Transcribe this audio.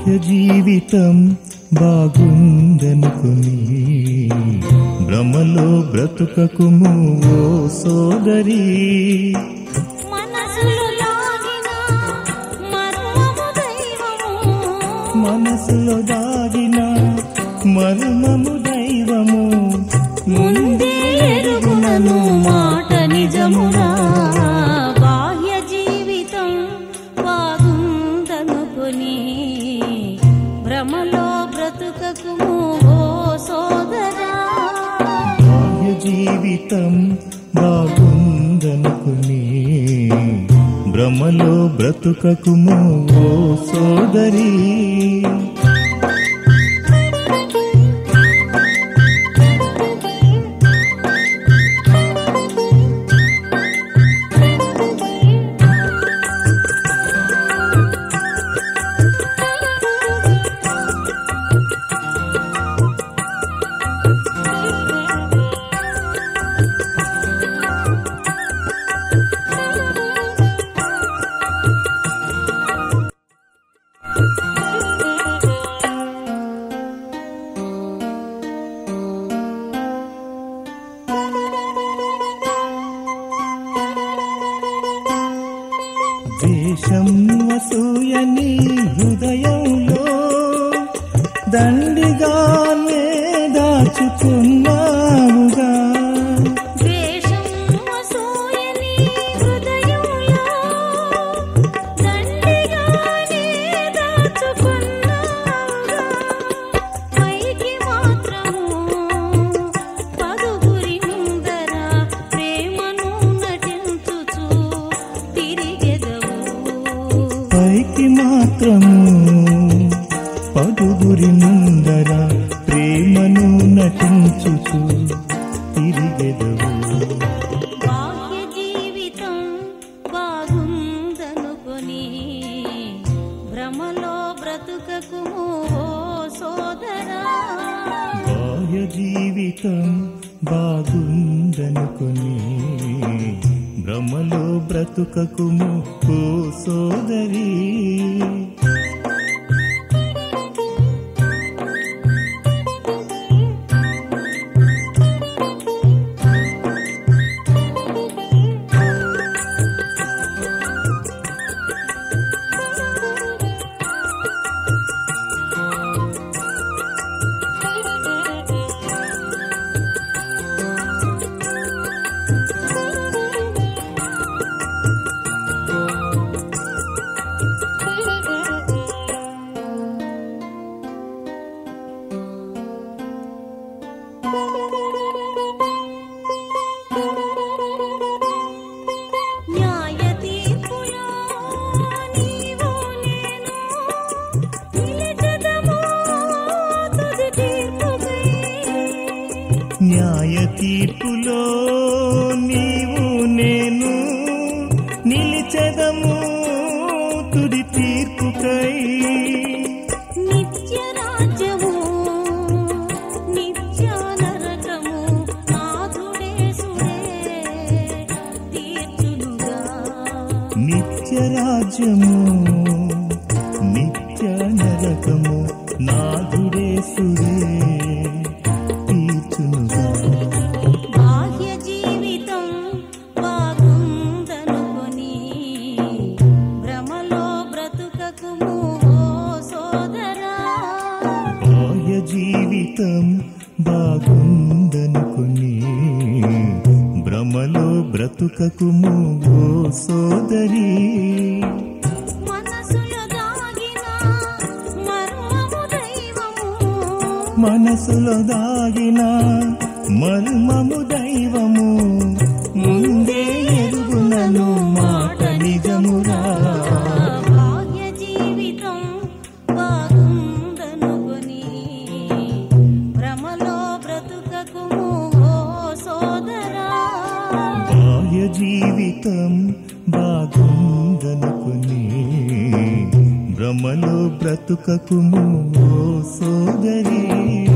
బాహ్య జీవితం బాగుందనుకుని భ్రమలో బ్రతుకకుము ఓ సోదరి. మనసులో దాగిన మర్మము దైవము ముందే ఎరుగునను మాట నిజమురా. బాహ్య జీవితం బాగుందనుకుని భ్రమలో బ్రతుకకుము ఓ సోదరా. బాహ్య జీవితం బాగుందనుకుని భ్రమలో బ్రతుకకుము ఓ సోదరి. ద్వేషం అసూయని హృదయంలో దండిగానే దాచుకున్నావుగా. ద్వేషం అసూయని హృదయంలో దండిగానే దాచుకున్నావుగా. పైకి మాత్రము పదుగురి ముందర ప్రేమను నటించుచు తిరిగెదవు. పైకి మాత్రము పదుగురి ముందర ప్రేమను నటించుచు తిరిగెదవు. బాహ్య జీవితం బాగుందనుకొని భ్రమలో బ్రతుకకుము ఓ సోదరా. బాహ్య జీవితం బాగుందనుకొని భ్రమలో బ్రతుకకుము ఓ సోదరి. న్యాయ తీర్పులో నీవు నేను నిలిచెదము తుది తీర్పుకై. న్యాయ తీర్పులో నీవు నేను నిలిచెదము తుది తీర్పుకై. నిత్య రాజ్యము నిత్య నరకము నాథుడేసుడే తీర్చునుగా. నిత్య రాజ్యము నిత్య నరకము నాథుడేసుడే తీర్చునుగా. బాహ్య జీవితం బాగుందనుకొని భ్రమలో బ్రతుకకుము ఓ సోదరా. బాహ్య జీవితం బాగుందనుకుని భ్రమలో బ్రతుకకుము ఓ సోదరి. మనసులో దాగిన మర్మము దైవము మనసులో దాగిన మర్మము దైవము ముందే ఎరుగునను మాట నిజమురా. బాహ్య జీవితం బాగుందనుకొని భ్రమలో బ్రతుకకుము ఓ సోదరా. బాహ్య జీవితం బాగుందనుకుని భ్రమలో బ్రతుకకుము ఓ సోదరి.